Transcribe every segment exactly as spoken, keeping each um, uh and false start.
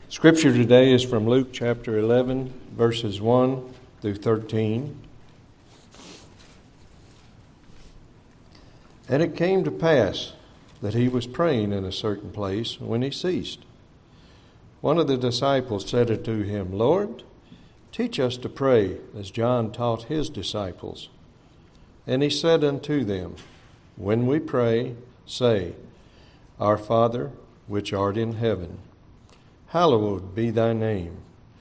Scripture today is from Luke chapter eleven, verses one through thirteen. And it came to pass that he was praying in a certain place when he ceased. One of the disciples said unto him, Lord, teach us to pray, as John taught his disciples. And he said unto them, When we pray, say, Our Father, which art in heaven, hallowed be thy name.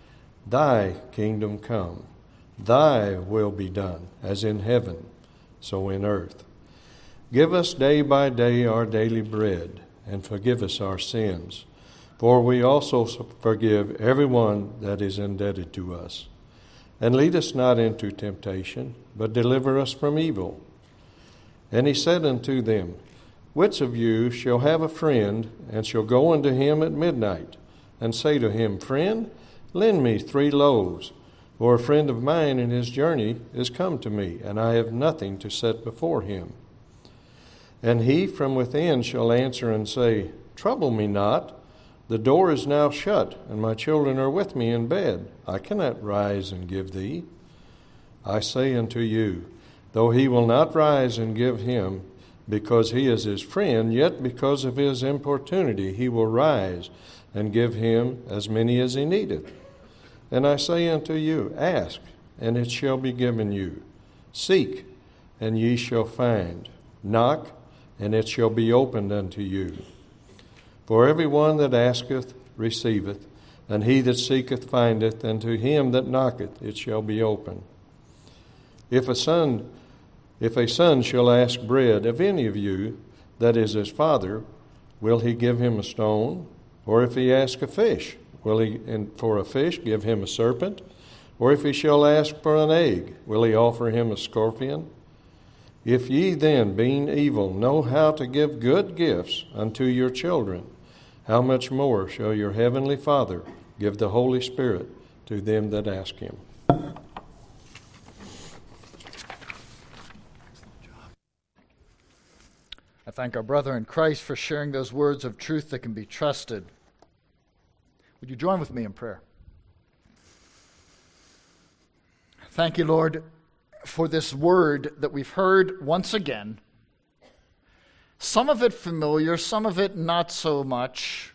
Thy kingdom come. Thy will be done, as in heaven, so in earth. Give us day by day our daily bread, and forgive us our sins, for we also forgive everyone that is indebted to us. And lead us not into temptation, but deliver us from evil. And he said unto them, Which of you shall have a friend, and shall go unto him at midnight, and say to him, Friend, lend me three loaves, for a friend of mine in his journey is come to me, and I have nothing to set before him. And he from within shall answer and say, Trouble me not, the door is now shut, and my children are with me in bed. I cannot rise and give thee. I say unto you, though he will not rise and give him, because he is his friend, yet because of his importunity he will rise and give him as many as he needeth. And I say unto you, Ask, and it shall be given you. Seek, and ye shall find. Knock, and it shall be opened unto you. For every one that asketh receiveth, and he that seeketh findeth, and to him that knocketh it shall be opened. If a son, if a son shall ask bread of any of you that is his father, will he give him a stone? Or if he ask a fish, will he and for a fish give him a serpent? Or if he shall ask for an egg, will he offer him a scorpion? If ye then, being evil, know how to give good gifts unto your children, how much more shall your heavenly Father give the Holy Spirit to them that ask him? I thank our brother in Christ for sharing those words of truth that can be trusted. Would you join with me in prayer? Thank you, Lord, for this word that we've heard once again. Some of it familiar, some of it not so much.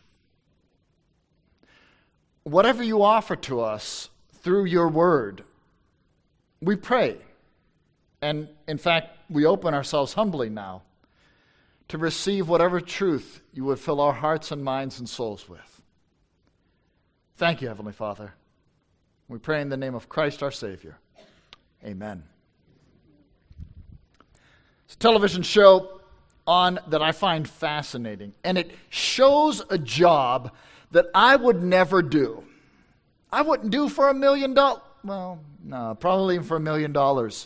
Whatever you offer to us through your word, we pray. And in fact, we open ourselves humbly now to receive whatever truth you would fill our hearts and minds and souls with. Thank you, Heavenly Father. We pray in the name of Christ our Savior. Amen. It's a television show on that I find fascinating, and it shows a job that I would never do. I wouldn't do for a million dollars. Well, no, probably even for a million dollars.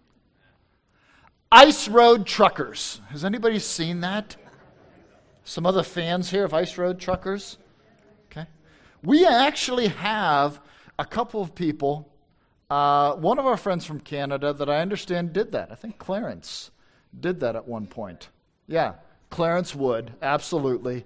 Ice Road Truckers. Has anybody seen that? Some other fans here of Ice Road Truckers? Okay. We actually have a couple of people, uh, one of our friends from Canada that I understand did that. I think Clarence did that at one point. Yeah, Clarence Wood, absolutely.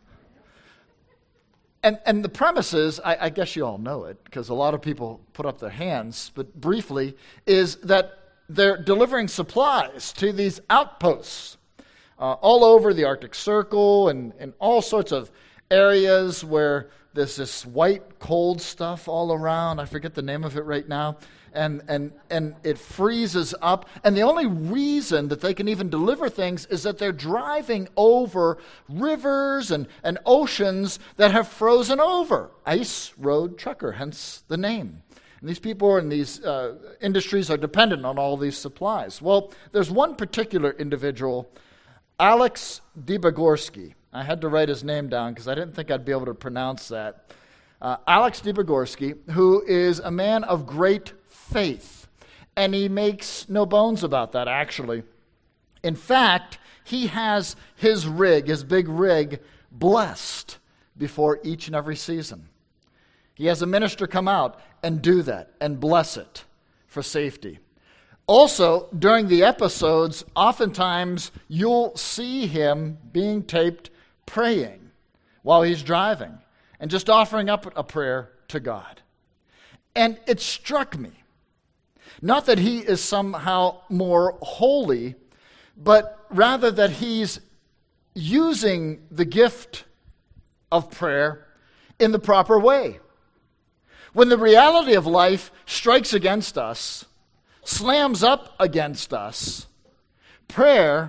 And and the premise is, I, I guess you all know it, because a lot of people put up their hands, but briefly, is that they're delivering supplies to these outposts uh, all over the Arctic Circle and, and all sorts of areas where there's this white, cold stuff all around. I forget the name of it right now. And, and, and it freezes up. And the only reason that they can even deliver things is that they're driving over rivers and, and oceans that have frozen over. Ice Road Trucker, hence the name. And these people in these uh, industries are dependent on all these supplies. Well, there's one particular individual, Alex Dybegorsky. I had to write his name down because I didn't think I'd be able to pronounce that. Uh, Alex Dybegorsky, who is a man of great faith. And he makes no bones about that, actually. In fact, he has his rig, his big rig, blessed before each and every season. He has a minister come out and do that and bless it for safety. Also, during the episodes, oftentimes you'll see him being taped praying while he's driving. and just offering up a prayer to God. And it struck me, not that he is somehow more holy, but rather that he's using the gift of prayer in the proper way. When the reality of life strikes against us, slams up against us, prayer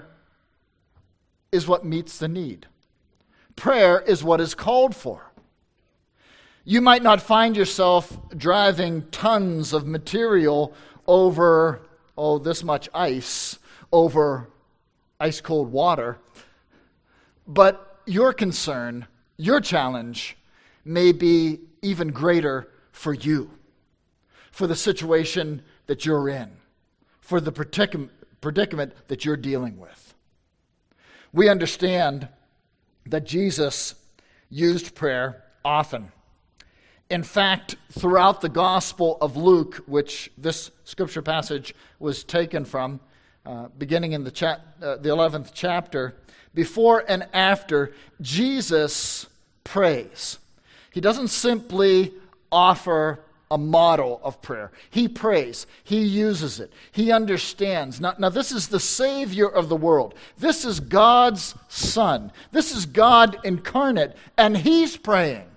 is what meets the need. Prayer is what is called for. You might not find yourself driving tons of material over, oh, this much ice, over ice-cold water, but your concern, your challenge, may be even greater for you, for the situation that you're in, for the predicament, predicament that you're dealing with. We understand that Jesus used prayer often. In fact, throughout the Gospel of Luke, which this scripture passage was taken from, uh, beginning in the, cha- uh, the eleventh chapter, before and after, Jesus prays. He doesn't simply offer a model of prayer. He prays. He uses it. He understands. Now, now, this is the Savior of the world. This is God's Son. This is God incarnate, and He's praying.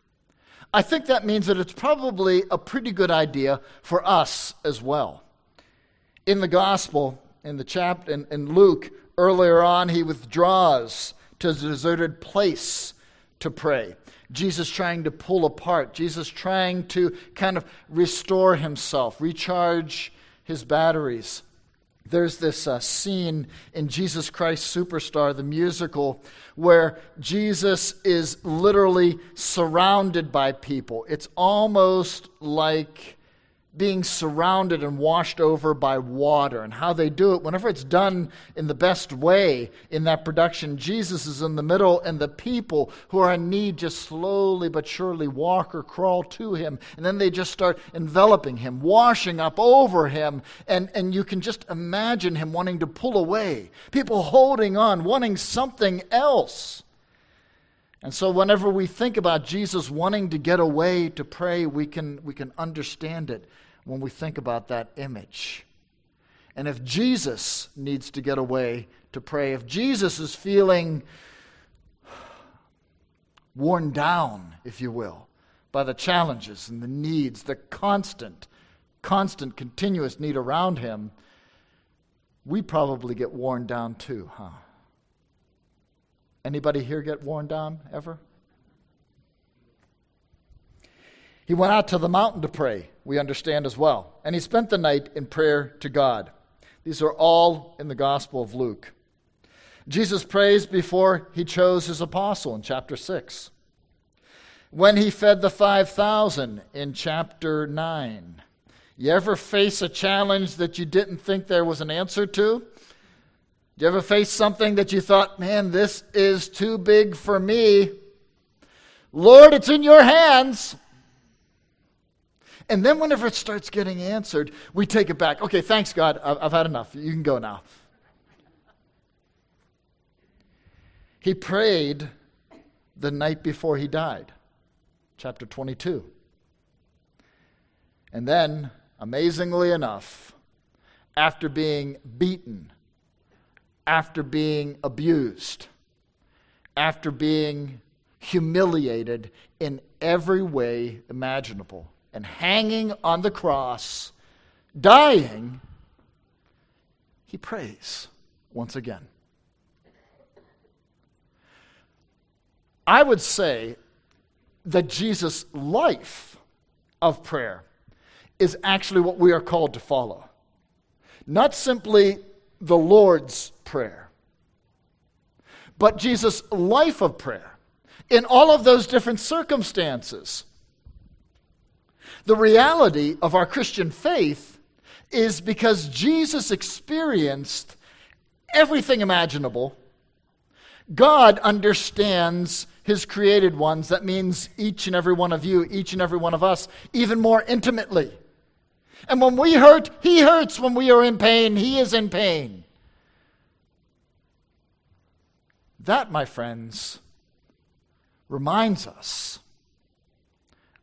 I think that means that it's probably a pretty good idea for us as well. In the Gospel, in the chapter, in, in Luke, earlier on, he withdraws to a deserted place to pray. Jesus trying to pull apart. Jesus trying to kind of restore himself, recharge his batteries. There's this uh, scene in Jesus Christ Superstar, the musical, where Jesus is literally surrounded by people. It's almost like being surrounded and washed over by water. And how they do it, whenever it's done in the best way in that production, Jesus is in the middle, and the people who are in need just slowly but surely walk or crawl to him. And then they just start enveloping him, washing up over him. And, and you can just imagine him wanting to pull away. People holding on, wanting something else. And so whenever we think about Jesus wanting to get away to pray, we can, we can understand it when we think about that image. And if Jesus needs to get away to pray, if Jesus is feeling worn down, if you will, by the challenges and the needs, the constant, constant, continuous need around him, we probably get worn down too, huh? Anybody here get worn down ever? He went out to the mountain to pray, we understand as well. And he spent the night in prayer to God. These are all in the Gospel of Luke. Jesus prays before he chose his apostle in chapter six. When he fed the five thousand in chapter nine. You ever face a challenge that you didn't think there was an answer to? You ever face something that you thought, man, this is too big for me? Lord, it's in your hands. And then whenever it starts getting answered, we take it back. Okay, thanks, God. I've, I've had enough. You can go now. He prayed the night before he died. Chapter twenty-two. And then, amazingly enough, after being beaten, after being abused, after being humiliated in every way imaginable, and hanging on the cross, dying, he prays once again. I would say that Jesus' life of prayer is actually what we are called to follow. Not simply the Lord's Prayer, but Jesus' life of prayer in all of those different circumstances. The reality of our Christian faith is because Jesus experienced everything imaginable, God understands his created ones. That means each and every one of you, each and every one of us, even more intimately. And when we hurt, he hurts. When we are in pain, he is in pain. That, my friends, reminds us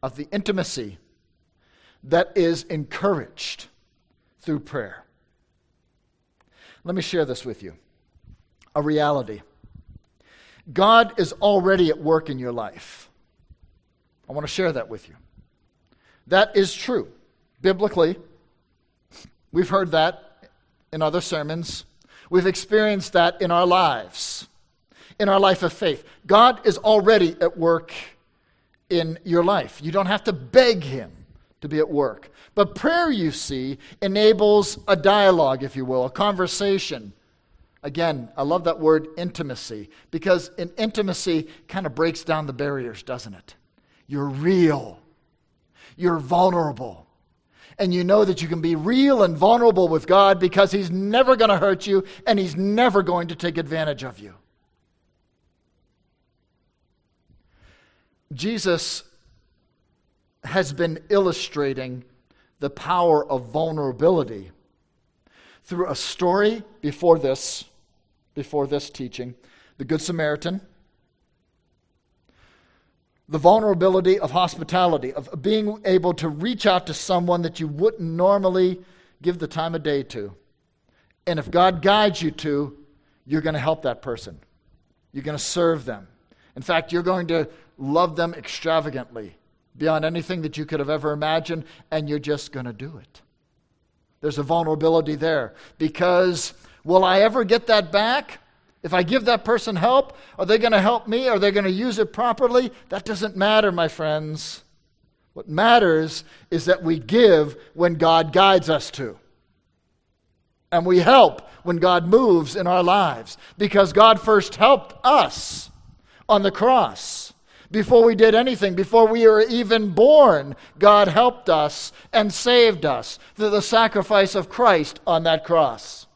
of the intimacy that is encouraged through prayer. Let me share this with you. A reality. God is already at work in your life. I want to share that with you. That is true. Biblically, we've heard that in other sermons. We've experienced that in our lives, in our life of faith. God is already at work in your life. You don't have to beg Him to be at work. But prayer, you see, enables a dialogue, if you will, a conversation. Again, I love that word intimacy, because in intimacy kind of breaks down the barriers, doesn't it? You're real. You're vulnerable. And you know that you can be real and vulnerable with God because He's never going to hurt you and He's never going to take advantage of you. Jesus has been illustrating the power of vulnerability through a story before this, before this teaching, the Good Samaritan, the vulnerability of hospitality, of being able to reach out to someone that you wouldn't normally give the time of day to. And if God guides you to, you're going to help that person. You're going to serve them. In fact, you're going to love them extravagantly, beyond anything that you could have ever imagined, and you're just going to do it. There's a vulnerability there. Because will I ever get that back? If I give that person help, are they going to help me? Are they going to use it properly? That doesn't matter, my friends. What matters is that we give when God guides us to. And we help when God moves in our lives. Because God first helped us on the cross. Before we did anything, before we were even born, God helped us and saved us through the sacrifice of Christ on that cross.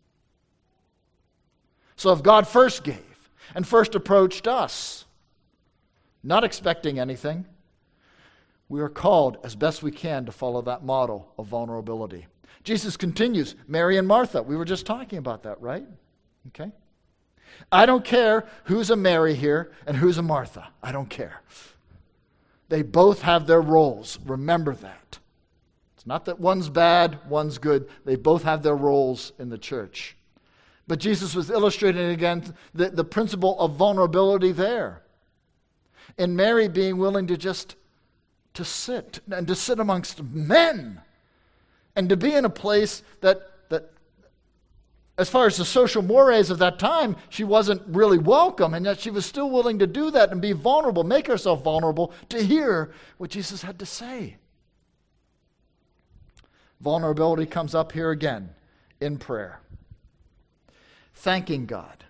So if God first gave and first approached us, not expecting anything, we are called as best we can to follow that model of vulnerability. Jesus continues, Mary and Martha. We were just talking about that, right? Okay. I don't care who's a Mary here and who's a Martha. I don't care. They both have their roles. Remember that. It's not that one's bad, one's good. They both have their roles in the church. But Jesus was illustrating again the, the principle of vulnerability there. In Mary being willing to just to sit and to sit amongst men and to be in a place that that as far as the social mores of that time, she wasn't really welcome, and yet she was still willing to do that and be vulnerable, make herself vulnerable to hear what Jesus had to say. Vulnerability comes up here again in prayer. Thanking God.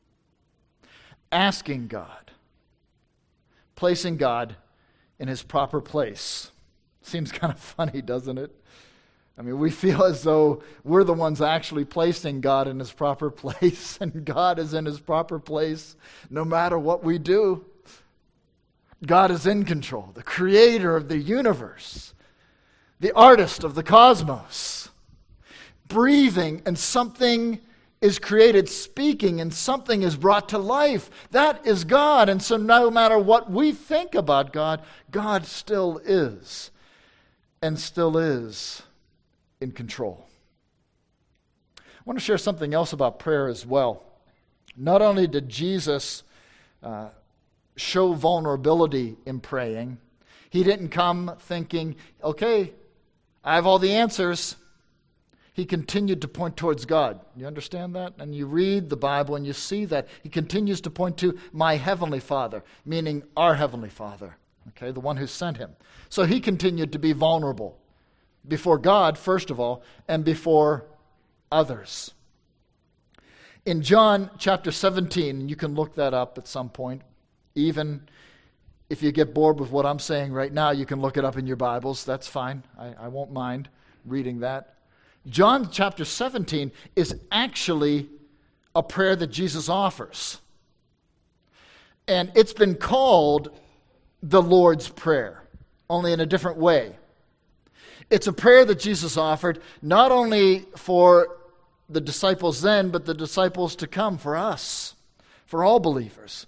Asking God. Placing God in His proper place. Seems kind of funny, doesn't it? I mean, we feel as though we're the ones actually placing God in His proper place, and God is in His proper place no matter what we do. God is in control, the creator of the universe, the artist of the cosmos, breathing, and something is created, speaking, and something is brought to life. That is God, and so no matter what we think about God, God still is, and still is in control. I want to share something else about prayer as well. Not only did Jesus uh, show vulnerability in praying, He didn't come thinking, okay, I have all the answers. He continued to point towards God. You understand that? And you read the Bible and you see that He continues to point to my Heavenly Father, meaning our Heavenly Father, okay, the one who sent Him. So He continued to be vulnerable before God, first of all, and before others. In John chapter seventeen, you can look that up at some point. Even if you get bored with what I'm saying right now, you can look it up in your Bibles. That's fine. I, I won't mind reading that. John chapter seventeen is actually a prayer that Jesus offers. And it's been called the Lord's Prayer, only in a different way. It's a prayer that Jesus offered not only for the disciples then, but the disciples to come, for us, for all believers.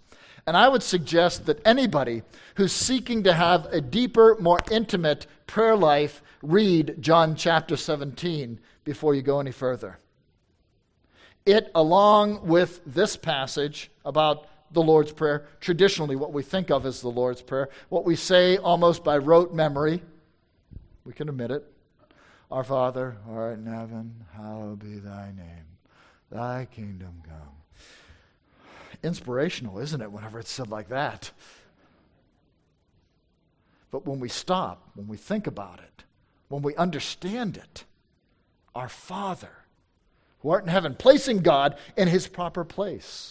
And I would suggest that anybody who's seeking to have a deeper, more intimate prayer life, read John chapter seventeen before you go any further. It, along with this passage about the Lord's Prayer, traditionally what we think of as the Lord's Prayer, what we say almost by rote memory, we can admit it. Our Father, who art in heaven, hallowed be thy name. Thy kingdom come. Inspirational, isn't it, whenever it's said like that? But when we stop, when we think about it, when we understand it, our Father, who art in heaven, placing God in his proper place.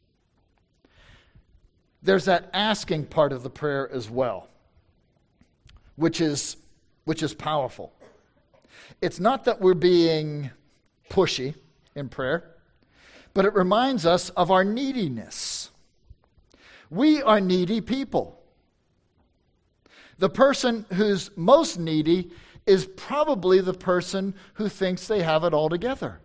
There's that asking part of the prayer as well, which is, which is powerful. It's not that we're being pushy in prayer, but it reminds us of our neediness. We are needy people. The person who's most needy is probably the person who thinks they have it all together.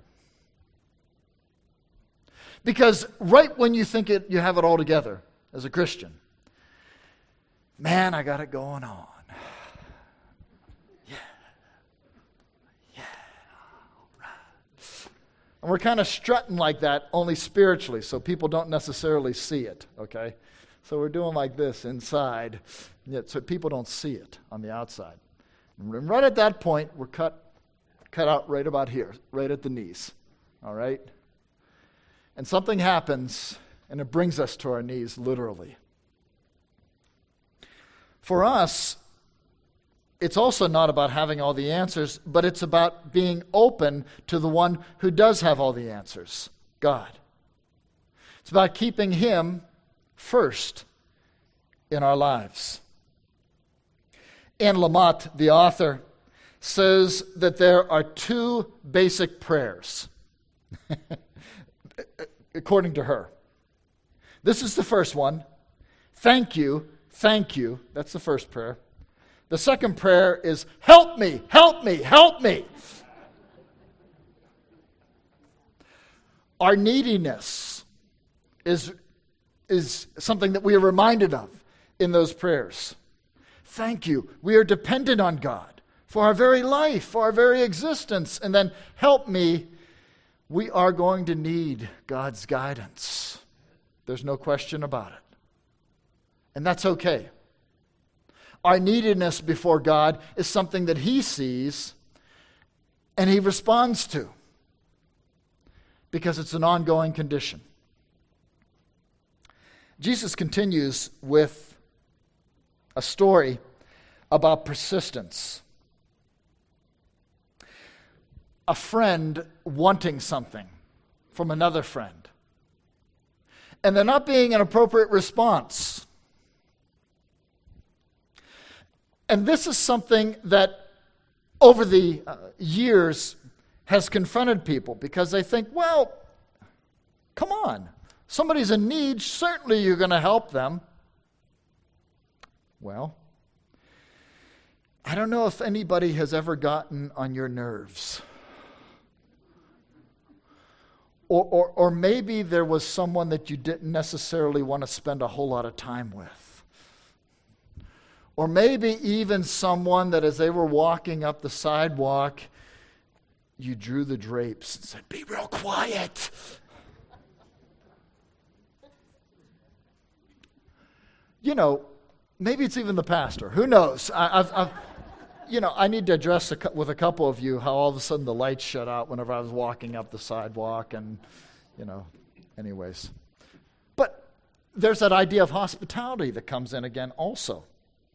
Because right when you think it, you have it all together as a Christian, man, I got it going on. Yeah. Yeah. All right. And we're kind of strutting like that, only spiritually, so people don't necessarily see it, okay? So we're doing like this inside, yet so people don't see it on the outside. And right at that point, we're cut, cut out right about here, right at the knees, all right? And something happens, and it brings us to our knees, literally. For us, it's also not about having all the answers, but it's about being open to the one who does have all the answers, God. It's about keeping him first in our lives. Anne Lamott, the author, says that there are two basic prayers, according to her. This is the first one. Thank you, thank you. That's the first prayer. The second prayer is, help me, help me, help me. Our neediness is, is something that we are reminded of in those prayers. Thank you. We are dependent on God for our very life, for our very existence. And then help me. We are going to need God's guidance. There's no question about it. And that's okay. Our neediness before God is something that he sees and he responds to because it's an ongoing condition. Jesus continues with a story about persistence. A friend wanting something from another friend, and there not being an appropriate response. And this is something that over the uh, years has confronted people because they think, well, come on, somebody's in need, certainly you're going to help them. Well, I don't know if anybody has ever gotten on your nerves. Or, or, or maybe there was someone that you didn't necessarily want to spend a whole lot of time with. Or maybe even someone that as they were walking up the sidewalk, you drew the drapes and said, be real quiet. You know, maybe it's even the pastor. Who knows? I, I've, I've, you know, I need to address a, with a couple of you how all of a sudden the lights shut out whenever I was walking up the sidewalk and, you know, anyways. But there's that idea of hospitality that comes in again also.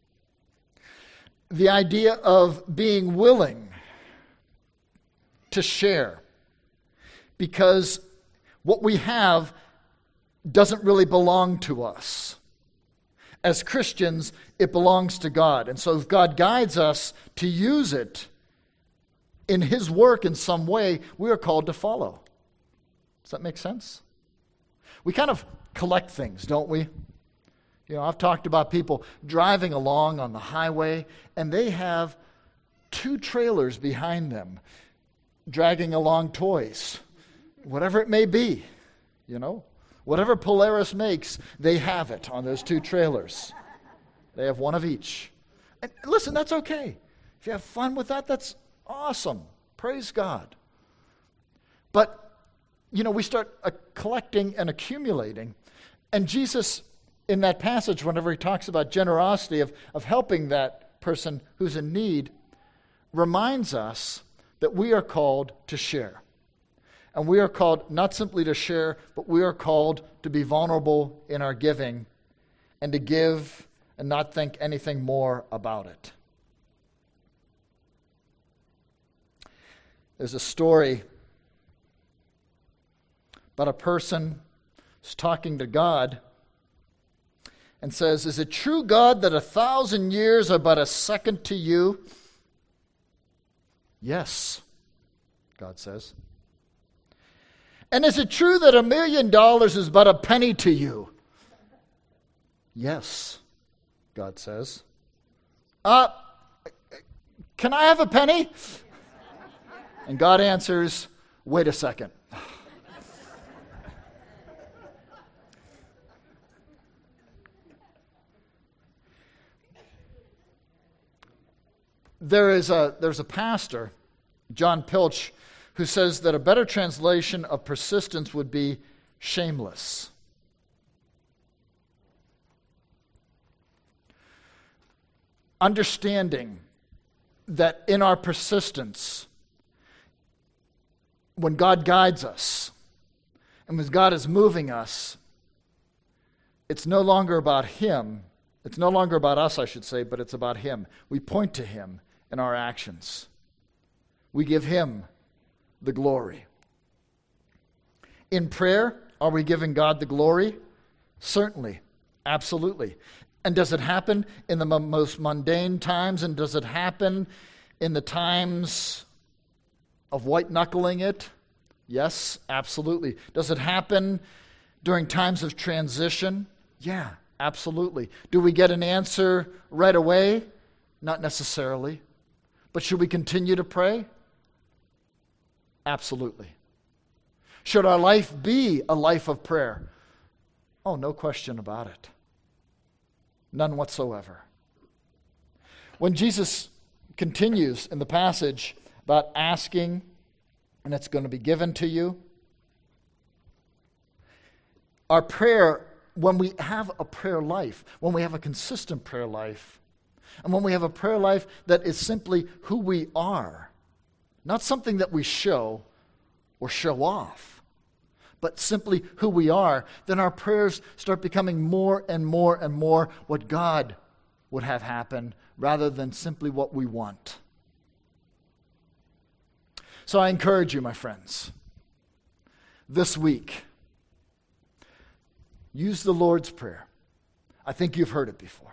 The idea of being willing to share because what we have doesn't really belong to us. As Christians, it belongs to God. And so if God guides us to use it in his work in some way, we are called to follow. Does that make sense? We kind of collect things, don't we? You know, I've talked about people driving along on the highway, and they have two trailers behind them, dragging along toys, whatever it may be, you know. Whatever Polaris makes, they have it on those two trailers. They have one of each. And listen, that's okay. If you have fun with that, that's awesome. Praise God. But, you know, we start uh, collecting and accumulating. And Jesus, in that passage, whenever he talks about generosity, of, of helping that person who's in need, reminds us that we are called to share. And we are called not simply to share, but we are called to be vulnerable in our giving and to give and not think anything more about it. There's a story about a person who's talking to God and says, "Is it true, God, that a thousand years are but a second to you?" "Yes," God says. "And is it true that a million dollars is but a penny to you?" "Yes," God says. Uh, can I have a penny?" And God answers, "Wait a second." There is a, there's a pastor, John Pilch, who says that a better translation of persistence would be shameless. Understanding that in our persistence, when God guides us and when God is moving us, it's no longer about Him. It's no longer about us, I should say, but it's about Him. We point to Him in our actions. We give Him the glory. In prayer, are we giving God the glory? Certainly. Absolutely. And does it happen in the m- most mundane times? And does it happen in the times of white-knuckling it? Yes, absolutely. Does it happen during times of transition? Yeah, absolutely. Do we get an answer right away? Not necessarily. But should we continue to pray? Absolutely. Should our life be a life of prayer? Oh, no question about it. None whatsoever. When Jesus continues in the passage about asking, and it's going to be given to you, our prayer, when we have a prayer life, when we have a consistent prayer life, and when we have a prayer life that is simply who we are, not something that we show or show off, but simply who we are, then our prayers start becoming more and more and more what God would have happen rather than simply what we want. So I encourage you, my friends, this week, use the Lord's Prayer. I think you've heard it before.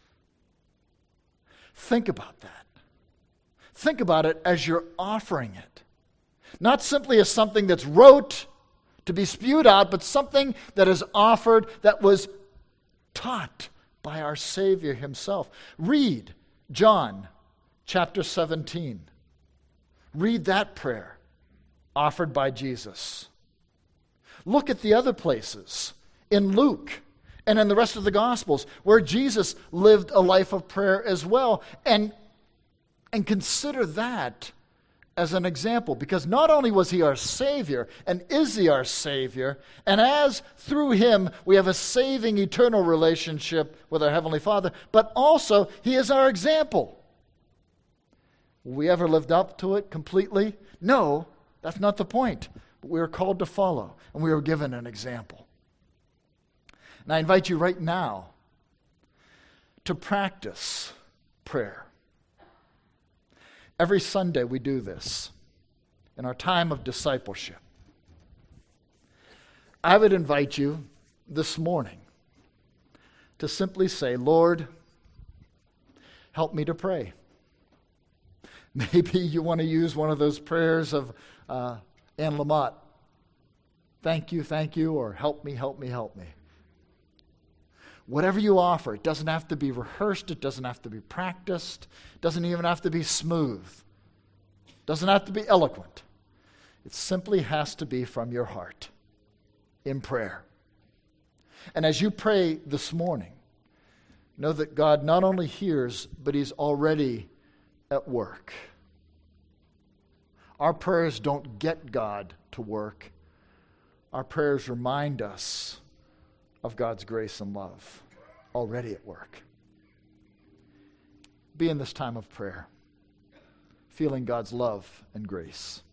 Think about that. Think about it as you're offering it. Not simply as something that's rote to be spewed out, but something that is offered that was taught by our Savior Himself. Read John chapter seventeen. Read that prayer offered by Jesus. Look at the other places in Luke and in the rest of the Gospels where Jesus lived a life of prayer as well. And, and consider that as an example, because not only was He our Savior, and is He our Savior, and as through Him we have a saving eternal relationship with our Heavenly Father, but also He is our example. We ever lived up to it completely? No, that's not the point. But we are called to follow, and we are given an example. And I invite you right now to practice prayer. Every Sunday we do this in our time of discipleship. I would invite you this morning to simply say, Lord, help me to pray. Maybe you want to use one of those prayers of uh, Anne Lamott. Thank you, thank you, or help me, help me, help me. Whatever you offer, it doesn't have to be rehearsed, it doesn't have to be practiced, it doesn't even have to be smooth, it doesn't have to be eloquent. It simply has to be from your heart in prayer. And as you pray this morning, know that God not only hears, but He's already at work. Our prayers don't get God to work. Our prayers remind us of God's grace and love already at work. Be in this time of prayer, feeling God's love and grace.